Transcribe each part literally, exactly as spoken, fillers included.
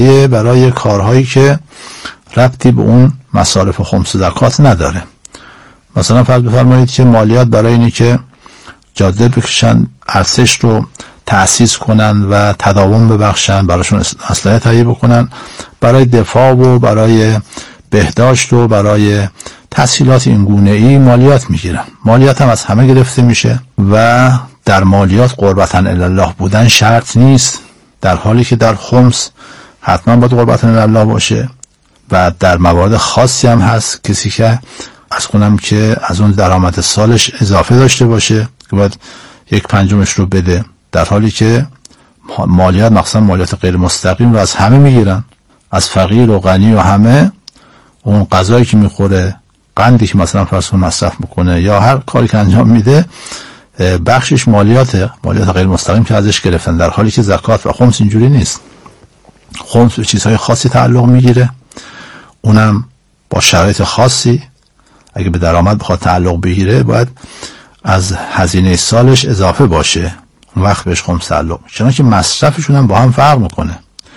برای کارهایی که ربطی به اون مصارف خمس زکات نداره. مثلا فرض بفرمایید که مالیات برای اینه که جاده بکشن، ارتش رو تأسیس کنن و تداوم ببخشن، براشون اسلحه تهیه بکنن، برای دفاع و برای بهداشت و برای تسهیلات این گونه ای مالیات میگیرن. مالیات هم از همه گرفته میشه و در مالیات قربتاً الله بودن شرط نیست، در حالی که در خمس حتما باید قربتاً الله باشه و در موارد خاصی هم هست کسی که از کنم که از اون درآمد سالش اضافه داشته باشه که باید یک پنجمش رو بده، در حالی که مالیات مخصوصا مالیات غیر مستقیم رو از همه میگیرن، از فقیر و غنی و همه. اون غذایی که میخوره، قندی که مثلا فرض کن مصرف میکنه یا هر کاری که انجام میده، بخشش مالیاته، مالیات غیر مستقیم که ازش گرفتن، در حالی که زکات و خمس اینجوری نیست. خمس به چیزهای خاصی تعلق میگیره، اونم با شرایط خاصی. اگه به درآمد بخواد تعلق بگیره باید از هزینه سالش اضافه باشه، اون وقت بهش خمس تعلق میشه. چنانکه مصرفشون هم با هم فرق میکنه.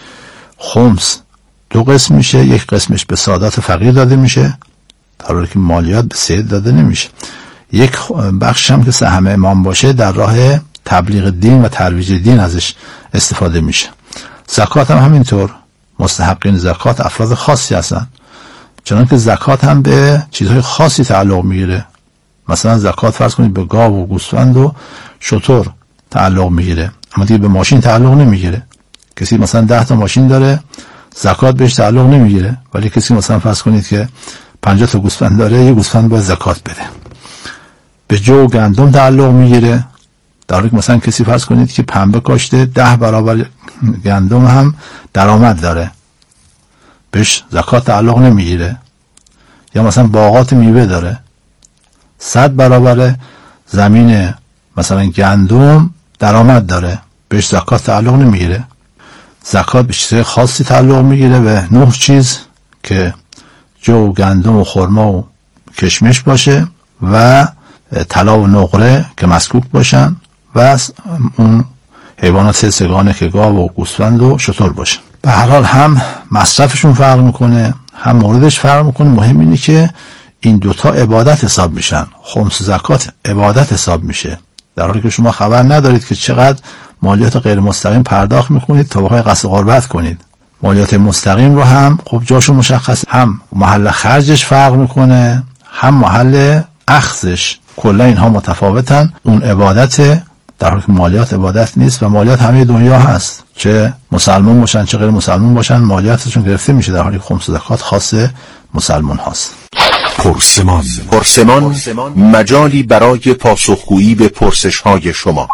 خمس دو قسم میشه، یک قسمش به سادات فقیر داده میشه در حالی که مالیات به سید داده نمیشه. یک بخش هم که سهم امام باشه در راه تبلیغ دین و ترویج دین ازش استفاده میشه. زکات هم همینطور، مستحقین زکات افراد خاصی هستن، چنانکه زکات هم به چیزهای خاصی تعلق میگیره. مثلا زکات فرض کنید به گاو و گوسفند و شتر تعلق میگیره، اما دیگه به ماشین تعلق نمیگیره. کسی مثلا ده تا ماشین داره، زکات بهش تعلق نمیگیره، ولی کسی مثلا فرض کنید که پنجاه تا گوسفند داره، یه گوسفند باید زکات بده. به جو و گندم تعلق میگیره، در حالی که مثلا کسی فرض کنید که پنبه کاشته، ده برابر گندم هم درآمد داره، بهش زکات تعلق نمیگیره. یا مثلا باغات میوه داره، صد برابر زمین مثلا گندم درآمد داره، بهش زکات تعلق نمیگیره. زکات به چیزهای خاصی تعلق میگیره، به نه چیز که جو و گندم و خرما و کشمش باشه و طلا و نقره که مسکوک باشن و اون حیوانات سه سگانه که گاو و گوسفند و شتر باشن. به هر حال هم مصرفشون فرق میکنه، هم موردش فرق میکنه. مهم اینه که این دوتا عبادت حساب میشن. خمس زکات عبادت حساب میشه، در حالی که شما خبر ندارید که چقدر مالیات غیر مستقیم پرداخت میکنید تا بخواید قصد قربت کنید. مالیات مستقیم رو هم خب جاشو مشخص، هم محل خرجش فرق میکنه هم محل اخذش، کلا اینها متفاوتن. اون عبادت، در حالی که مالیات عبادت نیست و مالیات همه دنیا هست، چه مسلمان باشن چه غیر مسلمان باشن مالیاتشون گرفته میشه، در حالی که خمس زکات خاص مسلمان هاست. پرسمان پرسمان مجالی برای پاسخگویی به پرسش های شما.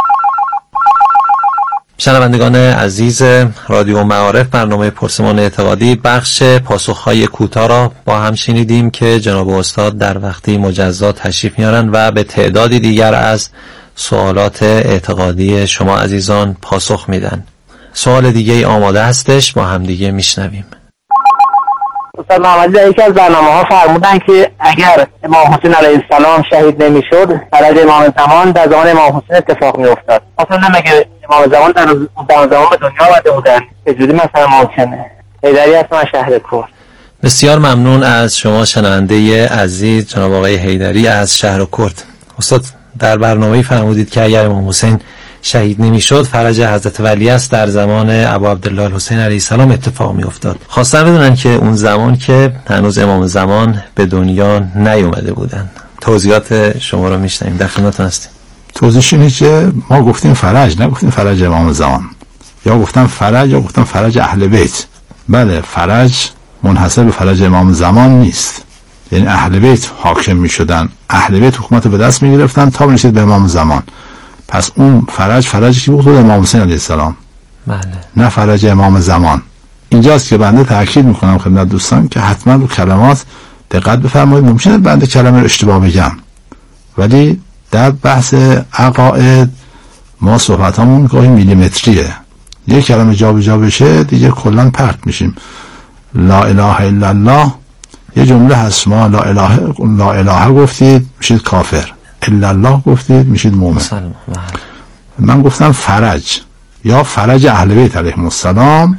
شنوندگان عزیز رادیو معارف، برنامه پرسمان اعتقادی بخش پاسخهای کوتاه را با هم شنیدیم که جناب استاد در وقتی مجزا تشریف میارن و به تعدادی دیگر از سوالات اعتقادی شما عزیزان پاسخ میدن. سوال دیگه ای آماده هستش، با هم دیگه میشنویم. استاد محمدی در یکی از برنامه ها فرمودن که اگر امام حسین علیه السلام شهید نمیشد، فرج امام زمان در زمان امام حسین اتفاق میافتاد. اصلا مگه امام زمان در زمان به دنیا آمده بودن؟ چجوری مثلا ممکنه؟ حیدری هستم از شهر کرد. بسیار ممنون از شما شنونده عزیز جناب آقای حیدری از شهر کرد. استاد در برنامه‌ای فرمودید که اگر امام حسین شهید نمیشد، فرج حضرت ولی است در زمان ابو عبدالله الحسین علیه السلام اتفاق می افتاد. خواستم بدونن که اون زمان که هنوز امام زمان به دنیا نیومده بودن. توضیحات شما رو میشنویم، در خدمتتون هستیم. توضیحش اینه که ما گفتیم فرج، نگفتیم فرج امام زمان. یا گفتم فرج یا گفتم فرج اهل بیت. بله، فرج منحصر به فرج امام زمان نیست، یعنی اهل بیت حاکم میشدن، اهل بیت حکومت به دست میگرفتن تا برسید به امام زمان. پس اون فرج فرجی که بود امام حسین علیه السلام، بله، نه فرج امام زمان. اینجاست که بنده تاکید میکنم خدمت دوستان که حتما رو کلمات دقت بفرمایید. ممکنه بنده کلمه رو اشتباه بگم، ولی در بحث عقاید ما صحبتامون گاهی میلیمتریه، یک کلمه جا به جا بشه دیگه کلا پرت میشیم. لا اله الا الله یه جمله هست، ما لا اله لا اله گفتید میشید کافر، الا الله گفتید میشید مومن. من گفتم فرج یا فرج اهل بیت علیهم السلام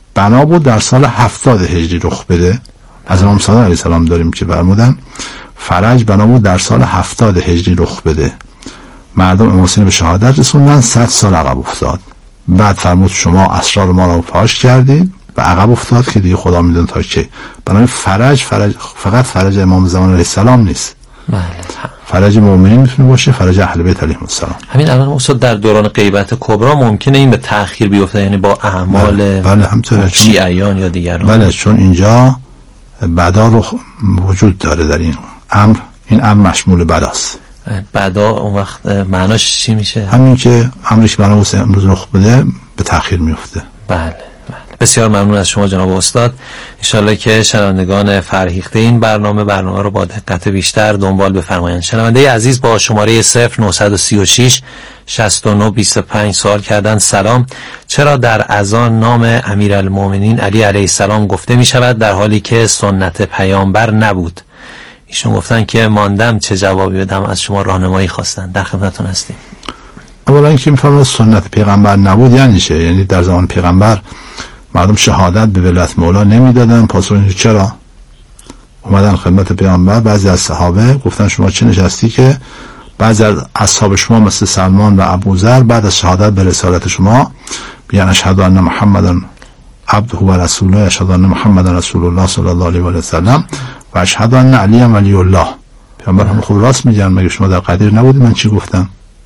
بنا بود در سال هفتاد هجری رخ بده. از امام صادق علیه السلام داریم که فرمودن فرج بنا بود در سال هفتاد هجری رخ بده. مردم امام حسین به شهادت رسوندن، صد سال عقب افتاد. بعد فرمود شما اسرار ما رو فاش کردید و عقب افتاد که دیگه خدا میدونه تا کی. بنابراین فرج فرج فقط فرج امام زمان علیه السلام نیست. بله. فرج مؤمنین میتونه باشه، فرج اهل بیت علیهم السلام. همین الان استاد در دوران غیبت کبرا ممکنه این به تأخیر بیفته، یعنی با اعمال بله, بله همینطوره، شیعیان یا دیگران. بله، چون اینجا بدا رو وجود داره در این امر، این امر مشمول بداست. بدا اون وقت معناش چی میشه؟ همین که امرش بنا واسه امروز رخ بده به تأخیر میفته. بله. بسیار ممنون از شما جناب استاد. انشالله که شنوندگان فرهیخته این برنامه برنامه رو با دقت بیشتر دنبال بفرمایند. شنونده عزیز با شماره صفر نه سه شش شصت و نه بیست و پنج سوال کردن: سلام، چرا در اذان نام امیرالمومنین علی علیه السلام گفته می شود در حالی که سنت پیامبر نبود؟ ایشون گفتن که ماندم چه جوابی بدم، از شما راهنمایی خواستن. در خدمتتون هستیم. اولا اینکه میفهمه سنت پیغمبر نبود یعنی چه؟ یعنی در زمان پیغمبر مردم شهادت به ولایت مولا نمیدادن. پاسخ اینه چرا؟ اومدن خدمت پیامبر، بعضی از صحابه گفتن شما چه نشستی که بعضی از اصحاب شما مثل سلمان و ابوذر بعد از شهادت به رسالت شما بیان اشهد ان محمدن عبده و رسوله، اشهد ان محمدن رسول الله صلی الله علیه و سلم و اشهد ان علی ولی الله. پیامبر هم خود راست میگن، مگه شما در قدیر نبودید من چی گفتم؟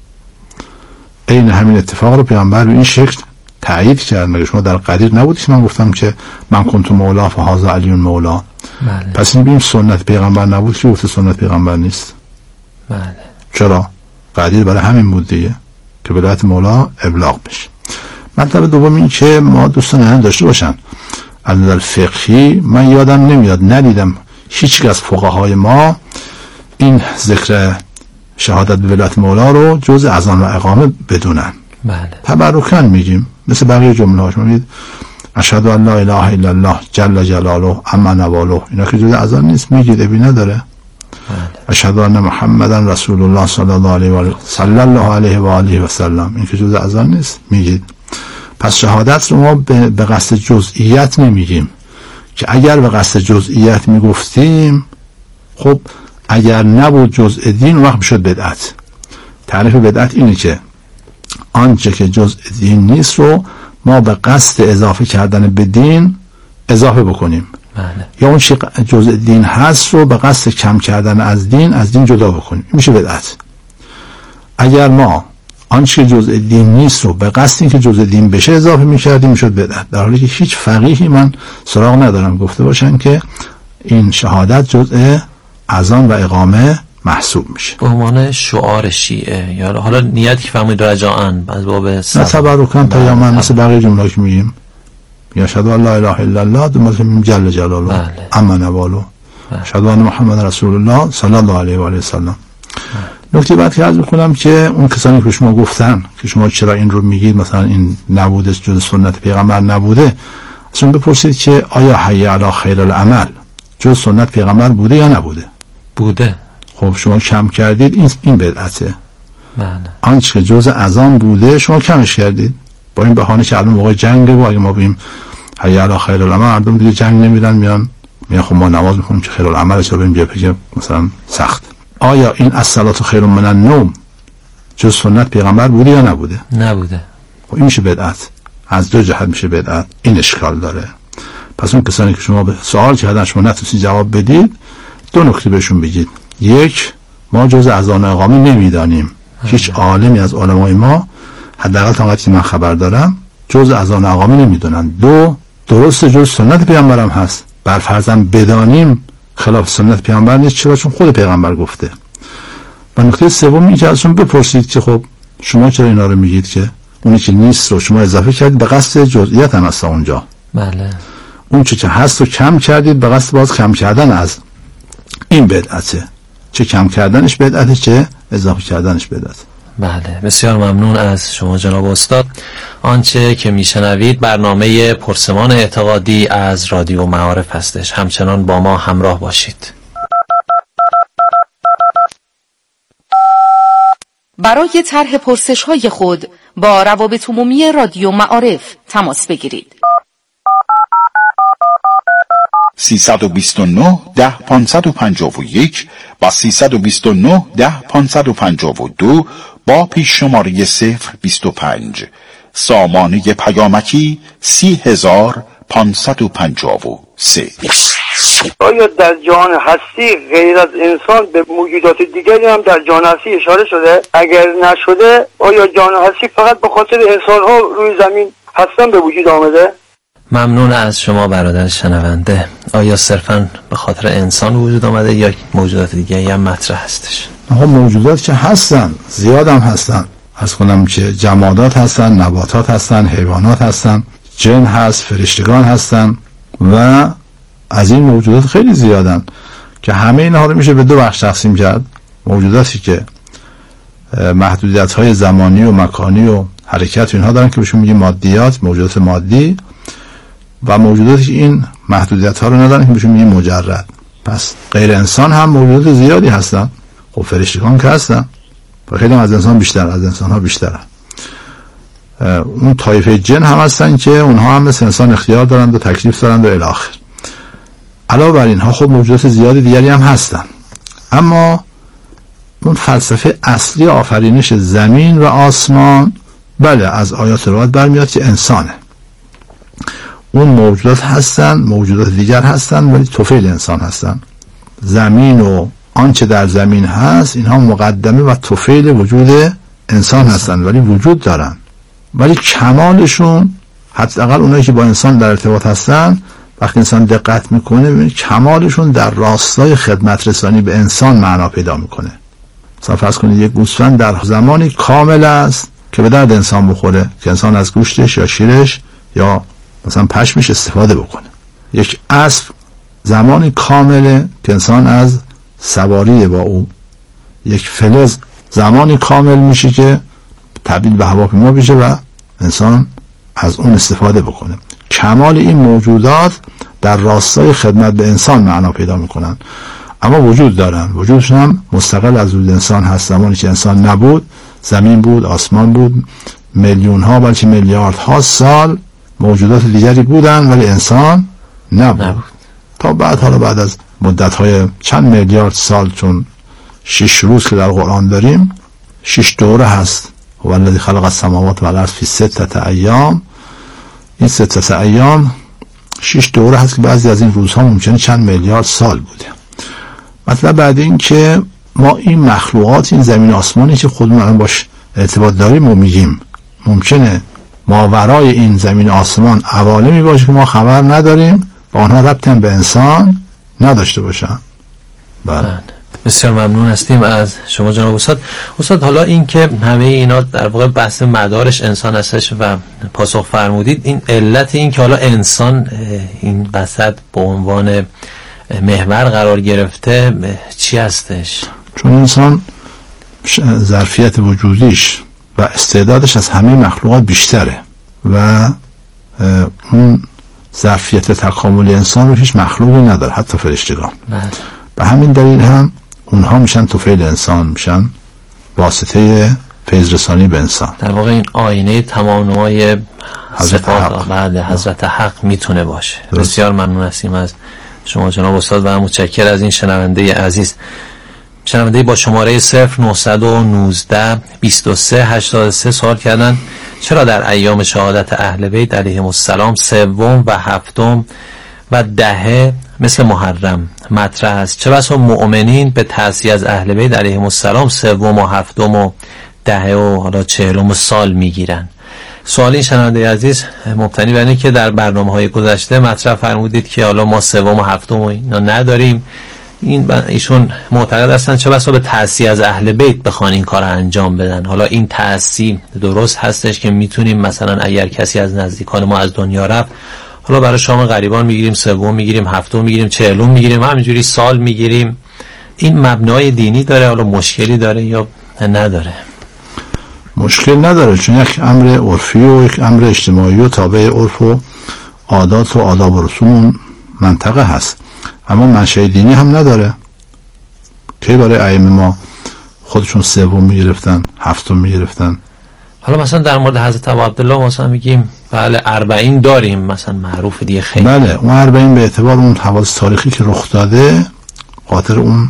این همین اتفاق رو پیامبر به این شکل تایید کرد، مگه شما در قدیر نبودید که من گفتم که من کنت مولا فهذا علی مولا. بله. پس این بیم سنت پیغمبر نبود که گفته سنت پیغمبر نیست. بله. چرا؟ قدیر برای همین بود دیگه که ولایت مولا ابلاغ بشه. مطلب دوم این که ما دوستان هم داشته باشن از نظر فقهی من یادم نمیاد، ندیدم هیچ از فقهای ما این ذکر شهادت به ولایت مولا رو جز اذان و اقامه بدونن. بله. تبرکن میگیم مثل بقیه جمله هاش میگید اشهد ان لا اله الا الله جل جلاله عما نواله، اینا که جز اذان نیست میگید، ابی نداره. اشهد ان محمدن رسول الله صلی الله علیه و آله صلی الله علیه و آله و سلم، این که جز اذان نیست میگید. پس شهادت رو ما به قصد جزئیات نمیگیم که اگر به قصد جزئیات میگفتیم خب اگر نبود جزء دین وقت میشد بدعت. تعریف بدعت اینه که آنچه که جزء دین نیست رو ما به قصد اضافه کردن به دین اضافه بکنیم. بله. یا اون چه جزء دین هست رو به قصد کم کردن از دین از دین جدا بکنیم، میشه بدعت. اگر ما آنچه که جزء دین نیست رو به قصد اینکه جزء دین بشه اضافه میکردیم میشد بدعت، در حالی که هیچ فقیهی من سراغ ندارم گفته باشن که این شهادت جزء اذان و اقامه محسوب میشه به عنوان شعار شیعه. یا حالا نیتی که فهمید رجاءن از باب تبرکن پیامبر مثل بقیه جمله که میگیم یا اشهد ان لا اله الا الله دو مرتبه میگیم جل جلاله اما نوالو، اشهد ان محمد رسول الله صلی الله علیه و آله وسلم. نکته بعد که عرض می‌کنم که اون کسانی که شما گفتن که شما چرا این رو میگید مثلا این نبوده جز سنت پیغمبر نبوده، اصلا بپرسید که آیا حی علی خیر العمل جز سنت پیغمبر بوده یا نبوده؟ بوده. خب شما کم کردید، این این بدعته. بله. آنچه که جز اذان بوده شما کمش کردید با این بهانه که الان موقع جنگه و اگه ما بیم حی علی خیر العمل مردم دیگه جنگ نمیرن، میان میان خب ما نماز میخونیم که خیر العمل چرا بریم بیا بگیم مثلا سخت. آیا این الصلاة خیر من النوم جز سنت پیغمبر بوده یا نبوده؟ نبوده. خب این میشه بدعت، از دو جهت میشه بدعت، این اشکال داره. پس اون کسانی که شما به سوال کردن شما نتونستید جواب بدید، دو نکته بهشون بگید. یک، ما جز اذان و اقامه نمیدانیم، هیچ عالمی از علمای ما حداقل تا وقتی من خبر دارم جز اذان و اقامه نمیدونن. دو، درست جز سنت پیغمبرم هست، بر فرضم بدانیم خلاف سنت پیغمبر نیست. چرا؟ چون خود پیغمبر گفته. و نکته سوم این که ازشون بپرسید که خب شما چرا اینا رو میگید که اونی که نیست رو شما اضافه کردید به قصد جزئیات هم هست اونجا. بله. اون چه که هست رو کم کردید به قصد باز کم کردن از این بدعته. چه کم کردنش بدعته چه اضافه کردنش بدعته. بله، بسیار ممنون از شما جناب استاد. آنچه که میشنوید برنامه پرسمان اعتقادی از رادیو معارف هستش. همچنان با ما همراه باشید. برای طرح پرسش‌های خود با روابط عمومی رادیو معارف تماس بگیرید. سیصد و بیست و نه ده پانصد و پنجاه و یک و سیصد و بیست و نه ده پانصد و پنجاه و دو با پیش شماره صفر بیست و پنج. سامانه پیامکی سی هزار پانصد و پنجاه و سه. آیا در جهان هستی غیر از انسان به موجودات دیگری هم در جهان هستی اشاره شده؟ اگر نشده آیا جهان هستی فقط به خاطر انسان ها روی زمین هستن به وجود آمده؟ ممنون از شما برادر شنونده. آیا صرفاً به خاطر انسان وجود آمده یا موجودات دیگری هم مطرح هستش؟ آقا موجودات که هستن، زیاد هم هستن. از کنم که جمادات هستن، نباتات هستن، حیوانات هستن، جن هست، فرشتگان هستن و از این موجودات خیلی زیادن که همه اینها رو میشه به دو بخش تقسیم کرد. موجوداتی که محدودیت های زمانی و مکانی و حرکت و اینها دارن که بهشون میگیم مادیات، موجودات مادی، و موجوداتی که این محدودیت ها رو ندارن که بهشون میگیم مجرد. پس غیر انسان هم موجودات زیادی هستن. خب فرشتگان که هستن و خیلی هم از انسان بیشتر، از انسان ها بیشترن. اون طایفه جن هم هستن که اونها هم مثل انسان اختیار دارند و تکلیف دارند و الی آخر. علاوه بر اینها خب موجودات زیادی دیگری هم هستن، اما اون فلسفه اصلی آفرینش زمین و آسمان بله از آیات روایت برمیاد که انسانه. اون موجودات هستن، موجودات دیگر هستن ولی طفیل انسان هستن. زمین و آنچه در زمین هست اینها مقدمه و طفیل وجود انسان هستن ولی وجود دارن، ولی کمالشون حداقل اونایی که با انسان در ارتباط هستن وقتی انسان دقت میکنه ببینید کمالشون در راستای خدمت رسانی به انسان معنا پیدا میکنه. مثلا فرض کنید یک گوسفند در زمانی کامل است که به درد انسان بخوره که انسان از گوشتش یا شیرش یا مثلا پشمش استفاده بکنه. یک اسب زمانی کامله که انسان از سواری با او. یک فلز زمانی کامل میشه که تبدیل به هواپیما بشه و انسان از اون استفاده بکنه. کمال این موجودات در راستای خدمت به انسان معنا پیدا میکنن، اما وجود دارن. وجودشون هم مستقل از وجود انسان هست. زمانی که انسان نبود، زمین بود، آسمان بود، میلیون ها بلکه میلیارد ها سال موجودات دیگری بودن ولی انسان نبود, نبود. تا بعد حالا بعد از مدت های چند میلیارد سال، چون شش روز که در قرآن داریم شش دوره هست. والذی خلق السماوات والارض فی ستة ایام، این ستة ایام شش دوره هست که بعضی از این روزها ممکنه چند میلیارد سال بوده. مطلب بعد این که ما این مخلوقات، این زمین آسمانی که خودمون الان باش ارتباط داریم و میگیم، ممکنه ماورای این زمین آسمان عوالمی باشه که ما خبر نداریم و آنها ربطی هم به انسان نداشته باشن. بله. بسیار ممنون هستیم از شما جناب استاد. استاد حالا این که همه اینا در واقع بحث مدارش انسان هستش و پاسخ فرمودید، این علت این که حالا انسان این وسط به عنوان محور قرار گرفته چی هستش؟ چون انسان ظرفیت وجودیش و استعدادش از همه مخلوقات بیشتره و اون ظرفیت تکامل انسان رو هیچ مخلوقی نداره، حتی فرشتگان. به همین دلیل هم اونها میشن طفیل انسان، میشن واسطه فیض رسانی به انسان. در واقع این آینه تمام‌نمای حضرت حق بعد حضرت حق میتونه باشه. درست. بسیار ممنون هستیم از شما جناب استاد و متشکر از این شنونده عزیز. شنونده با شماره صفر نهصد و نوزده بیست و سه هشتاد و سه سوال کردن چرا در ایام شهادت اهل بیت علیهم السلام سوم و هفتم و دهه مثل محرم مطرح است؟ چه بسا مؤمنین به تعزیه از اهل بیت علیهم السلام سوم و هفتم و دهه و حالا چهلم سال میگیرن؟ سوال این شنونده عزیز مبتنی بر اینه که در برنامه‌های گذشته مطرح فرمودید که حالا ما سوم و هفتم و اینا نداریم. این ایشون معتقد هستن چه بسا به تعزیه از اهل بیت بخوان این کار انجام بدن. حالا این تعزیه درست هستش که میتونیم مثلا اگر کسی از نزدیکان ما از دنیا رفت، حالا برای شام غریبان میگیریم سوم میگیریم هفتم میگیریم چهلم میگیریم همینجوری سال میگیریم، این مبنای دینی داره؟ حالا مشکلی داره یا نداره؟ مشکل نداره، چون یک امر عرفی و یک امر اجتماعی و تابع عرف و عادات و آداب و رسوم منطقه هست، اما منشأ دینی هم نداره. که برای ائمه ما خودشون سوم میگرفتن، هفتم میگرفتن. حالا مثلا در مورد حضرت ابو عبدالله مثلا میگیم بله اربعین داریم مثلا معروف دیگه خیلی. بله اون اربعین به اعتبار اون حوادث تاریخی که رخ داده، خاطر اون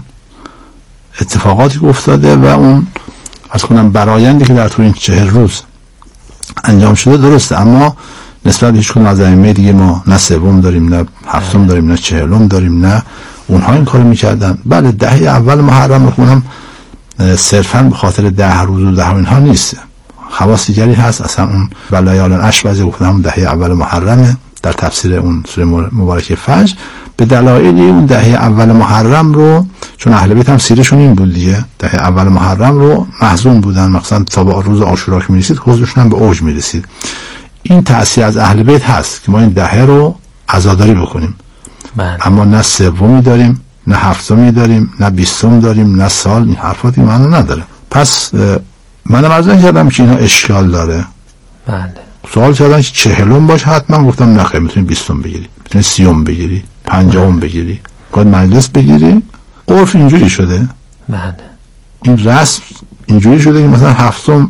اتفاقاتی که افتاده و اون از کنم برآیندی که در طول این چهل روز انجام شده درسته، اما نسبت به هیچ کدوم از ائمه دیگه ما نه سوم داریم نه هفتم داریم نه چهلم داریم، نه اونها این کارو میکردن. بله دهه اول محرم بخونم صرفا به خاطر ده روز و ده اینها نیست، خواص دیگری هست. اصلا اون بلیالن اش بعضی گفتن همون دهه اول محرمه در تفسیر اون سوره مبارکه فجر، به دلایلی اون دهه اول محرم رو، چون اهل بیت هم سیرشون این بود دیگه، دهه اول محرم رو محزون بودن، مثلا تا به روز عاشورا که میرسید حزنشون هم به اوج میرسید. این تأثیر از اهل بیت هست که ما این دهه رو عزاداری بکنیم. بله. اما نه سومی داریم نه هفتمی داریم نه بیستم داریم نه سال، این حرفاتی معنی نداره. پس منم عرض نکردم که اینا اشکال داره. بله. سوال کردن که چهلم باشه، حتما گفتم نخیر، میتونی بیستم بگیری، میتونی سیوم بگیری، پنجاهم بگیری، باید مجلس بگیری. عرف اینجوری شده. بله. این رسم اینجوری شده که مثلا هفتم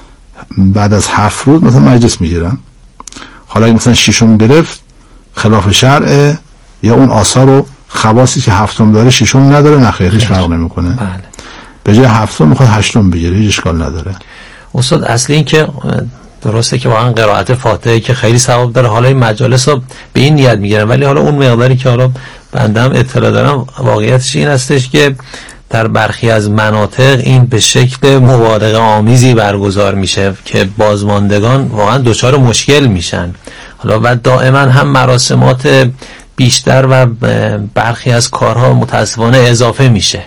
بعد از هفت روز مثلا مجلس میگیرن. حالا مثلا ششم گرفت خلاف شرعه، یا اون آثار و خواصی که هفتم داره ششم نداره، نخیر هیچ فرق نمیکنه. بله. به جای هفتم میخواد هشتم بگیره، هیچ اشکال نداره. استاد اصلی این که درسته که واقعا قرائت فاتحه که خیلی ثواب داره، حالا این مجالس رو به این نیت میگیرن، ولی حالا اون مقداری که حالا بنده هم اطلاع دارم واقعیتش این هستش که در برخی از مناطق این به شکل مبالغه آمیزی برگزار میشه که بازماندگان واقعا دچار مشکل میشن. حالا و دائما هم مراسمات بیشتر و برخی از کارها متاسفانه اضافه میشه.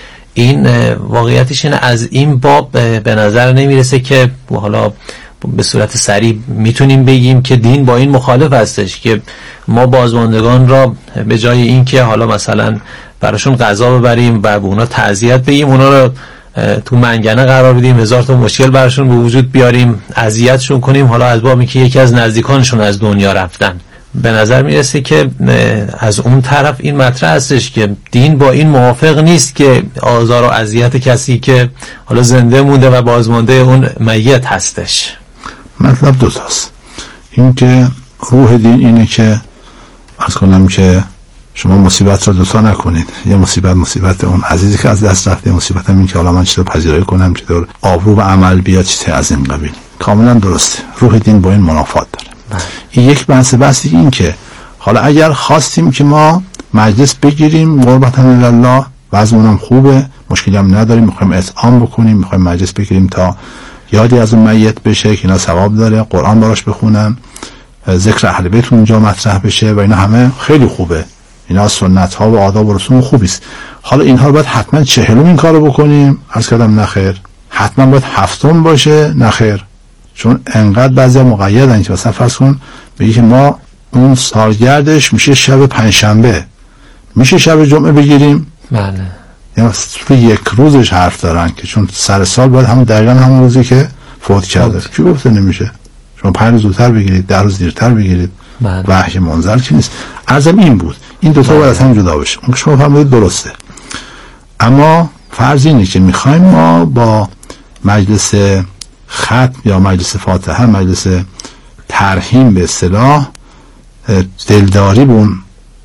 این واقعیتش اینه، از این باب به نظر نمیرسه که حالا به صورت سریع میتونیم بگیم که دین با این مخالف هستش که ما بازماندگان را به جای این که حالا مثلا براشون غذا ببریم و به اونا تعزیت بگیم، اونا رو تو منگنه قرار بدیم، هزار تا مشکل براشون به وجود بیاریم، اذیتشون کنیم، حالا از بابی که یکی از نزدیکانشون از دنیا رفتن. به نظر میرسه که از اون طرف این مطرح هستش که دین با این موافق نیست که آزار و اذیت کسی که حالا زنده مونده و بازمانده اون میت هستش. مطلب دو تاست. این که روح دین اینه که از کنم که شما مصیبت را دوتا نکنید. یه مصیبت مصیبت اون عزیزی که از دست رفته، مصیبت هم این که حالا من چطور پذیرایی کنم که دور آبرو و عمل بیاد چیزی از این قبیل. کاملا درسته، روح دین با این منافات داره. بله. این یک بحث بحثی این که حالا اگر خواستیم که ما مجلس بگیریم قربتا الله، وضعمون خوبه، مشکلی هم نداریم، میخوایم اطعام بکنیم، میخوایم مجلس بگیریم تا یادی از اون میت بشه که اینا ثواب داره، قرآن براش بخونن، ذکر اهل بیت اونجا مطرح بشه و اینا همه خیلی خوبه، اینا سنت ها و آداب و رسوم خوبی است. حالا اینها رو باید حتما چهلم این کارو بکنیم؟ عرض کردم نخیر. حتما باید هفتم باشه؟ نخیر. چون انقدر بعضی مقیدن که مثلا فرض کن بگی که ما اون سالگردش میشه شب پنجشنبه، میشه شب جمعه بگیریم؟ بله. یعنی توی یک روزش حرف دارن که چون سر سال باید همون دقیقا همون روزی که فوت کرده. کی گفته نمیشه؟ شما پنج روز زودتر بگیرید، ده روز دیرتر بگیرید. بله. وحی منزل که نیست. عرضم این بود، این دوتا باید از هم جدا بشه. اون که شما فرمودید درسته، اما فرض اینه که میخوایم ما با مجلس ختم یا مجلس فاتحه، مجلس ترحیم به اصطلاح، دلداری به اون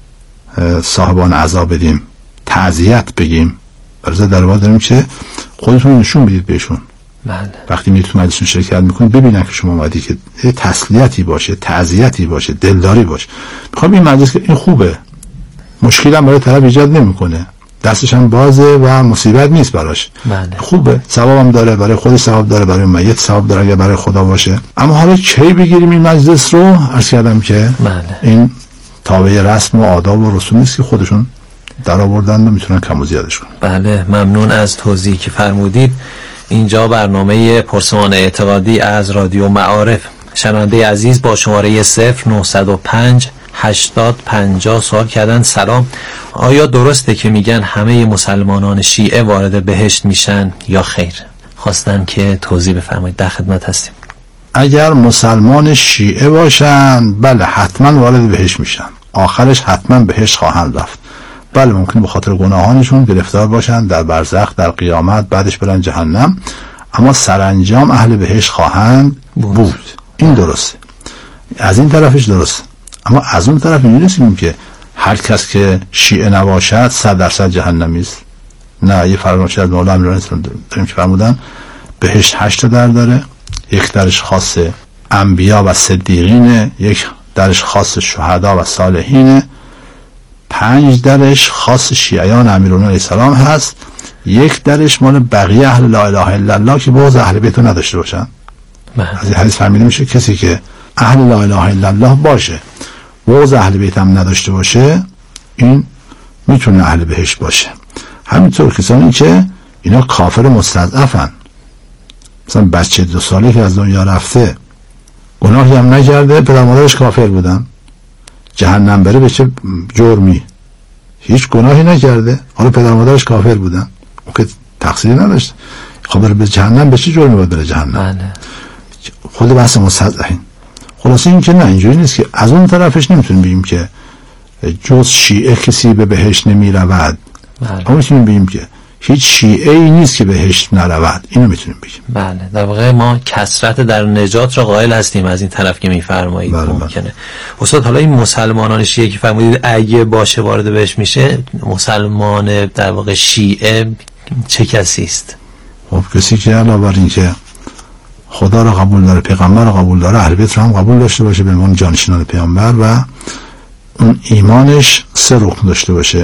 صاحبان عزا بدیم، تعزیت بگیم. برای در واقع داریم که خودتون نشون بدید بهشون. بله. وقتی میرید تو مجلسون شرکت میکنید ببینن که شما اومدی، که تسلیتی باشه، تعزیتی باشه، دلداری باشه. میخوام این مجلس که این خوبه، مشکلی هم برای طرف ایجاد نمیکنه، دستش هم بازه و مصیبت نیست براش. بله. خوبه، ثواب هم داره، برای خود ثواب داره، برای میت ثواب داره اگه برای خدا باشه. اما حالا کی بگیریم این مجلس رو؟ عرض کردم که بله. این تابع رسم و آداب و رسومی است که خودشون در آوردن و میتونن کم و زیادش کنن. بله، ممنون از توضیحی که فرمودید. اینجا برنامه پرسمان اعتقادی از رادیو معارف. شنونده عزیز با شماره صفر نهصد و پنج هشتاد پنجاه سوال کردن. سلام، آیا درسته که میگن همه مسلمانان شیعه وارد بهشت میشن یا خیر؟ خواستن که توضیح بفرمایید. در خدمت هستیم. اگر مسلمان شیعه باشن بله حتما وارد بهشت میشن، آخرش حتما بهشت خواهند رفت. بله ممکن به خاطر گناهانشون گرفتار باشن در برزخ، در قیامت، بعدش برن جهنم، اما سرانجام اهل بهشت خواهند بود, بود. این درسته. از این طرفش درست، اما از اون طرف اینجوری نیستیم که هر کس که شیعه نباشد صد درصد جهنمی است. نه، یه فرمایشی از مولا امیرالمومنین داریم که فرمودن بهشت هشت در داره، یک درش خاص انبیا و صدیقینه، یک درش خاص شهدا و صالحینه، پنج درش خاص شیعیان امیرالمومنین علیه السلام هست، یک درش مال بقیه اهل لا اله الا الله که بغض اهل بیت رو نداشته باشن. از این حدیث فهمیده میشه کسی که اهل لا اله الا الله باشه بغض اهل بیت هم نداشته باشه، این میتونه اهل بهشت باشه. همینطور کسانی که اینا کافر مستضعفن، مثلا بچه دو ساله که از دنیا رفته گناهی هم نکرده، پدر مادرش کافر بودن، جهنم بره به چه جرمی؟ هیچ گناهی نکرده، حالا پدر مادرش کافر بودن، اون که تقصیری نداشت، خب بره به جهنم به چه جرمی باید بره جهنم؟ بله. خود بحث مستضعفین. خلاصه این که نه، اینجوری نیست که از اون طرفش نمیتونیم بگیم که جز شیعه کسی به بهشت نمی رود. بله. اما میتونیم بگیم که هیچ شیعه ای نیست که بهشت نرود، اینو میتونیم بگیم. بله، در واقع ما کثرت در نجات را قائل هستیم از این طرف که میفرمایید. بله ممکنه. بله. استاد حالا این مسلمانان شیعه که فرمودید اگه باشه وارد بهشت میشه، مسلمان در واقع شیعه چه کسی است؟ خب کسی که علاوه بر این که خدا را قبول داره، پیغمبر را قبول داره، اهل بیت را هم قبول داشته باشه به عنوان جانشینان پیامبر و اون ایمانش سه رکن داشته باشه: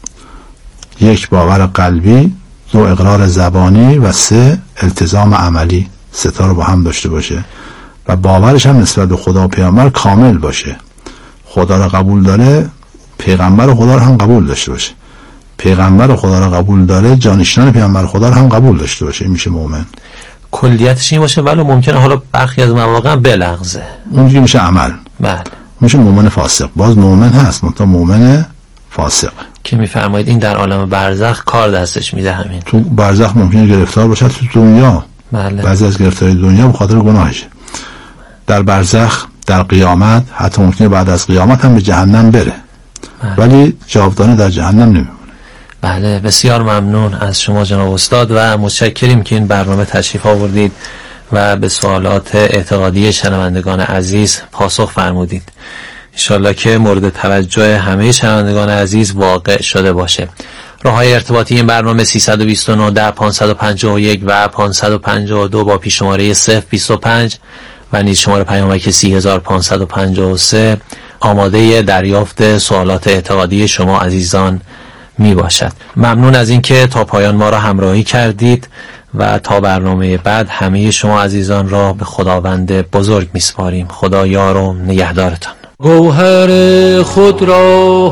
یک باور قلبی، دو اقرار زبانی و سه التزام عملی. سه تا رو با هم داشته باشه و باورش هم نسبت به خدا و پیامبر کامل باشه. خدا را قبول داره، پیغمبر خدا رو هم قبول داشته باشه. پیغمبر خدا را قبول داره، جانشینان پیامبر خدا رو هم قبول داشته باشه. این میشه مؤمن. کلیتش این باشه، ولی ممکنه حالا برخی از مواقع بلغزه. اونجوری میشه عمل. بله. میشه مؤمن فاسق. باز مؤمن هست، منتها مؤمن فاسق که میفرمایید این در عالم برزخ کار دستش میده. همین تو برزخ ممکنه گرفتار باشه، تو دنیا بله. بعضی از گرفتاری دنیا به خاطر گناهشه. در برزخ، در قیامت، حتی ممکنه بعد از قیامت هم به جهنم بره. بله. ولی جاودانه در جهنم نمیمونه. بله، بسیار ممنون از شما جناب استاد و متشکریم که این برنامه تشریف آوردید و به سوالات اعتقادی شنوندگان عزیز پاسخ فرمودید. انشالله که مورد توجه همه شنوندگان عزیز واقع شده باشه. راههای ارتباطی این برنامه سیصد و بیست و نه ده پانصد و پنجاه و یک و پانصد و پنجاه و دو با پیش شماره صفر بیست و پنج و نیز شماره پیامک سی هزار پانصد و پنجاه و سه آماده دریافت سوالات اعتقادی شما عزیزان می باشد. ممنون از اینکه تا پایان ما را همراهی کردید و تا برنامه بعد همه شما عزیزان را به خداوند بزرگ می سپاریم. خدا یار و نگهدارتان. گوهر خود را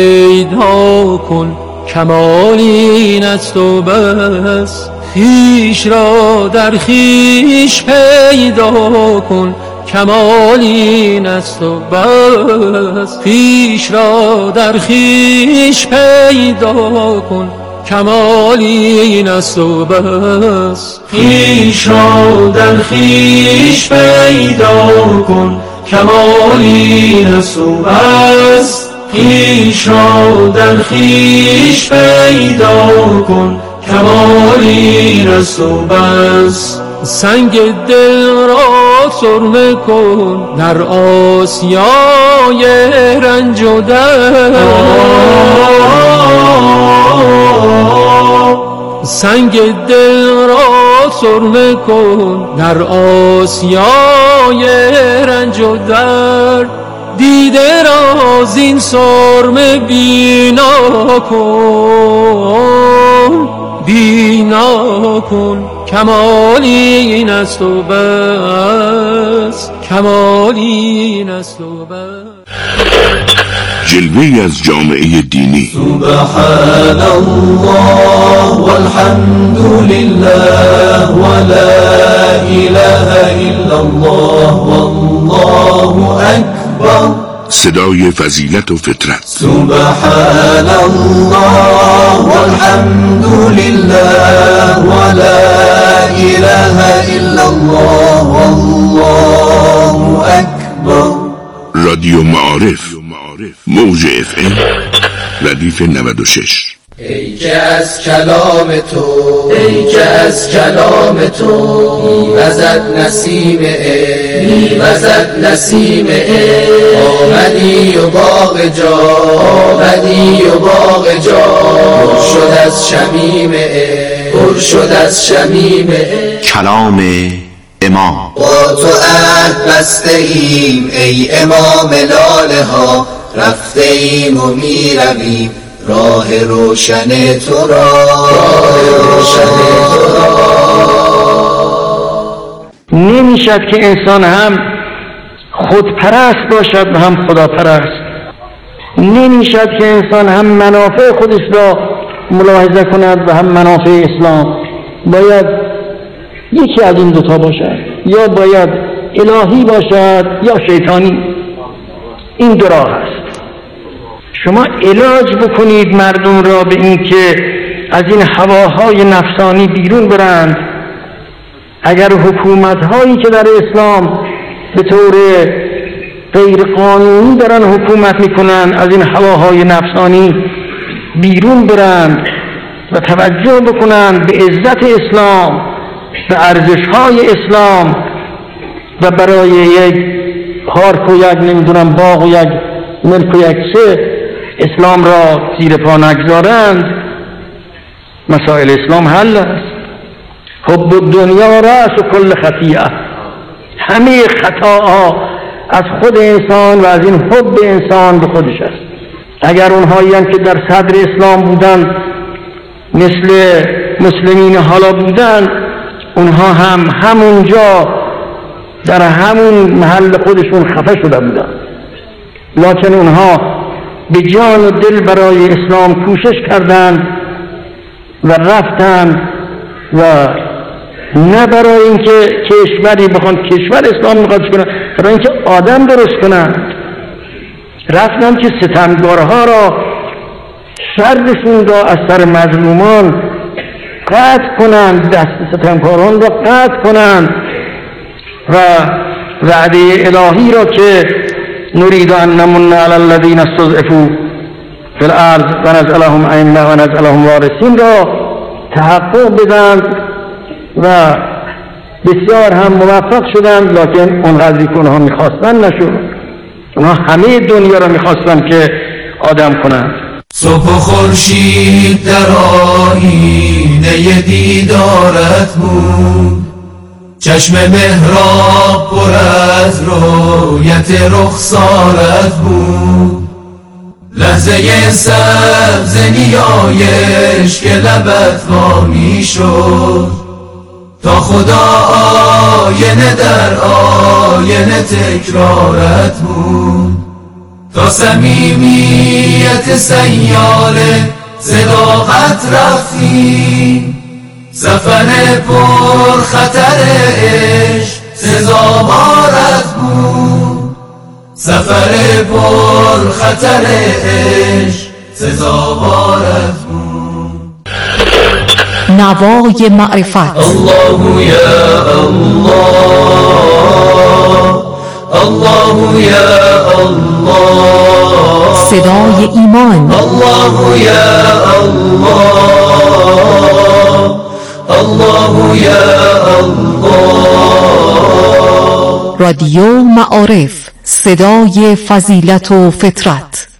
هویدا کن، کمال این است و بس. خویش را در خویش پیدا کن، کمال این است و بس. خویش را در خویش پیدا کن، کمال این است و بس. خویش را در خویش پیدا کن، کمال این است و بس. خویش را در خویش پیدا کن، کمال این است و بس. سنگ دل را سرمه کن در آسیای رنج و درد. سنگ دل را سرمه کن در آسیای رنج و درد. دیده را زین سرمه بینا کن، بینا کن، کمالی این است و بس، کمالی این است و بس. جلوه‌ای از جامعه دینی. سبحان الله والحمد لله ولا اله الا الله والله اکبر. صدای فضیلت و فطرت. سبحان الله والحمد لله ولا اله الا الله والله اکبر. رادیو معارف، موج اف ام ردیف نود و شش. ای که از کلام تو ای که از کلام تو میوزد نسیم عشق میوزد نسیم عشق آمدی و باغ جا آمدی و باغ جا پر شد از شمیم عشق پر شد از شمیم عشق. کلام امام. با تو عهد بسته ایم ای امام لاله ها، رفته ایم و می رویم راه روشن تو را راه روشن تو را. نمیشد که انسان هم خودپرست باشد و هم خداپرست. نمیشد که انسان هم منافع خودش را ملاحظه کند و هم منافع اسلام. باید یکی از این دوتا باشد، یا باید الهی باشد یا شیطانی. این دو راه است. شما علاج بکنید مردم را به این که از این هواهای نفسانی بیرون برند. اگر حکومت هایی که در اسلام به طور غیر قانونی دارن حکومت میکنن از این هواهای نفسانی بیرون برند و توجه بکنن به عزت اسلام و ارزش‌های اسلام و برای یک پارک و یک نمیدونم باغ و یک ملک و یک چه اسلام را زیر پا نگذارند، مسائل اسلام حل است. حب الدنیا رأس کل خطیئه. همه خطاها از خود انسان و از این حب انسان به خودش است. اگر اونهایی هم که در صدر اسلام بودند مثل مسلمین حالا بودند، اونها هم همونجا در همون محل خودشون خفه شده بودند، لکن اونها به جان و دل برای اسلام کوشش کردند و رفتند و نه برای اینکه کشوری بخوان کشور اسلام میخواد کنند، برای اینکه آدم درست کنند. رفتند که ستمگارها را شرشون را از سر مظلومان قطع کنند، دست ستمکاران را قطع کنند و وعده الهی را که نريد أن نمن على الذين استضعفوا في الأرض ونجعلهم أئمة ونجعلهم وارثين را تحقق بدند و بسیار هم موفق شدند، لکن اونقدری که اونها میخواستن نشد. اونها همه دنیا را میخواستن که آدم کنند. صبح و خورشید در آیینه دیدارت بود، چشم محراب پر از رویت رخسارت بود، لحظه سبز نیایش که لبت وا می شد، تا خدا آینه در آینه تکرارت بود، تا صمیمیت سیاله صداقت رفتی، سفر پر خطر عشق سزاوارت بود، سفر پر خطر عشق سزاوارت بود. نوای معرفت. الله یا الله، الله یا الله، صدای ایمان. الله یا الله، الله یا الله. رادیو معارف، صدای فضیلت و فطرت.